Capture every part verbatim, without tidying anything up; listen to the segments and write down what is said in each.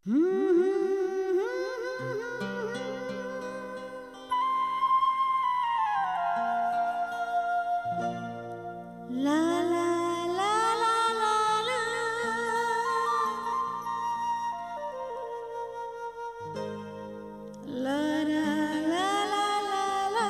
La la la la la la. La la la la la la.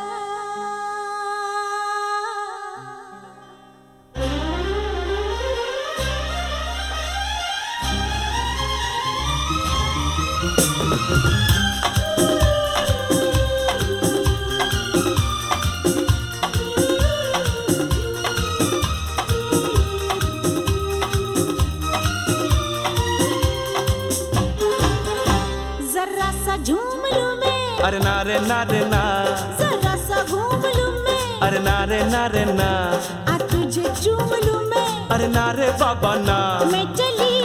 जरा सा झूम लूं मैं, अरे नारे नारे ना, जरा सा घूम लूं मैं, अरे नारे नारे ना, आ तुझे चूम लूं मैं, अरे नारे बाबा ना, मैं चली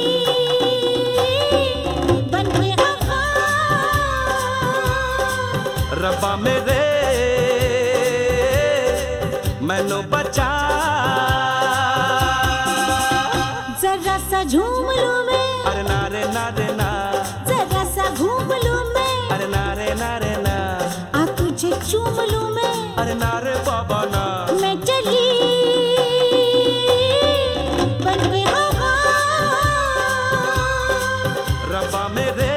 बन के हवा, रब्बा मेरे मैनू बचा। जरा सा झूम लूं मैं, अरे नारे नारे ना, जरा सा घूम लूं मैं, अरे नारे नारे ना, आ तुझे चूम लूं मैं, अरे नारे बाबा ना, मैं चली बन के हवा, रब्बा मेरे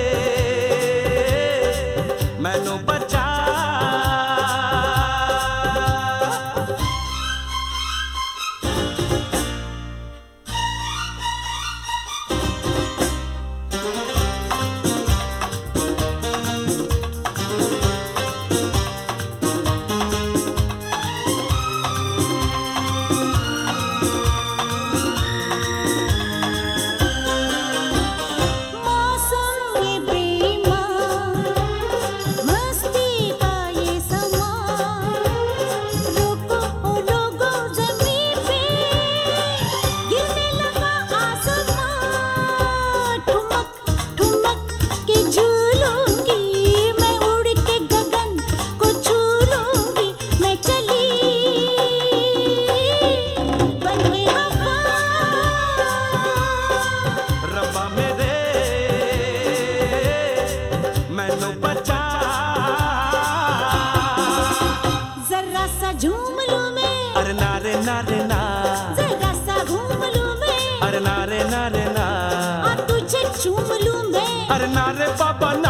मैनू बचा। मौसम ये बेईमान, मस्ती का ये समा, रुको ओ लोगो ज़मीन पे, गिरने लगा आसमां, ठुमक ठुमक के झूलूंगी, मैं उड़ के गगन को छू लूंगी, मैं चली बन के हवा, रब्बा मेरे मैनू बचा। जरा सा झूम लूं मैं, अरे नारे नारे ना, जरा सा घूम लूं मैं, अरे नारे नारे ना, आ तुझे चूम लूं मैं, अरे नारे बाबा ना।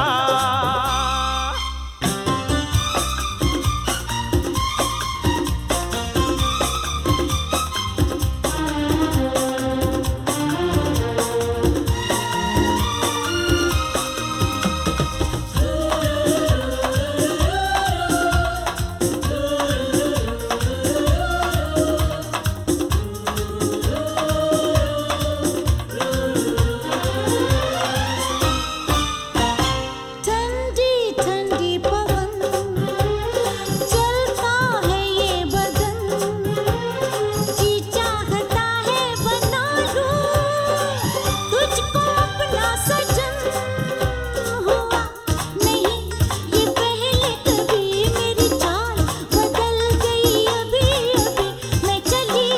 ठंडी ठंडी पवन, चलता है ये बदन, जी चाहता है बना लूं तुझको अपना सजन, हुआ नहीं ये पहले कभी, मेरी चाल बदल गई अभी अभी, मैं चली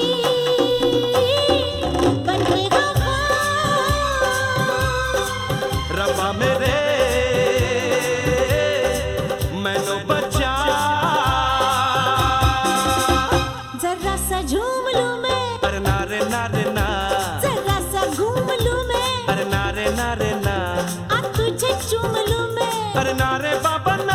बन के हवा, रब्बा मेरे मैनू बचा। जरा सा झूम लूं मैं, अरे नारे नारे ना, जरा सा घूम लूं मैं, अरे नारे नारे ना, आ तुझे चूम लूं मैं, अरे नारे बाबा ना।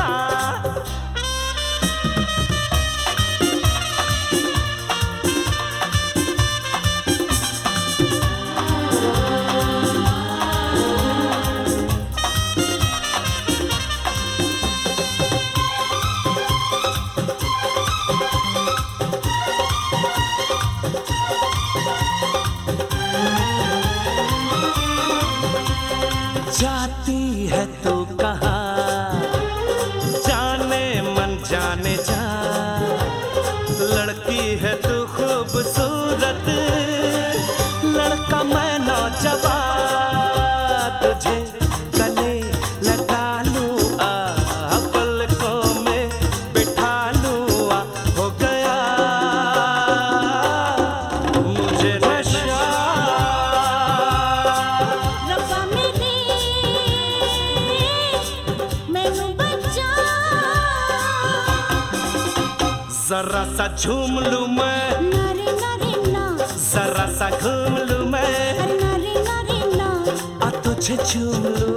जाती है तू कहाँ, जाने मन जाने जा, लड़की है तू खूबसूरत, लड़का मैं नौजवान, तुझे गले लगा लूं, आ पलकों में बिठा लूं, आ हो गया मुझे नशा। रब्बा मेरे जरा सा झूम लूं मैं, नारे नारे ना, जरा सा घूम लूं मैं, नारे नारे ना, आ तुझे झूम लूं।